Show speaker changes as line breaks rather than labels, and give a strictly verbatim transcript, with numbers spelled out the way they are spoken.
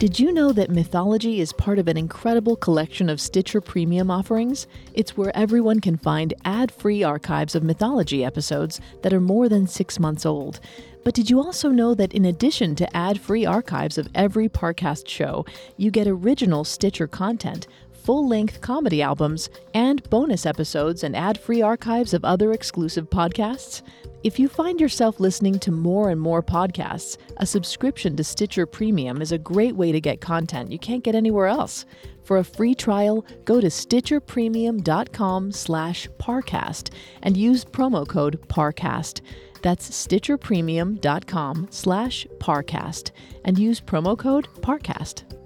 Did you know that Mythology is part of an incredible collection of Stitcher Premium offerings? It's where everyone can find ad-free archives of Mythology episodes that are more than six months old. But did you also know that in addition to ad-free archives of every Parcast show, you get original Stitcher content, full-length comedy albums, and bonus episodes and ad-free archives of other exclusive podcasts? If you find yourself listening to more and more podcasts, a subscription to Stitcher Premium is a great way to get content you can't get anywhere else. For a free trial, go to stitcherpremium.com slash Parcast and use promo code Parcast. That's stitcherpremium.com slash Parcast and use promo code Parcast.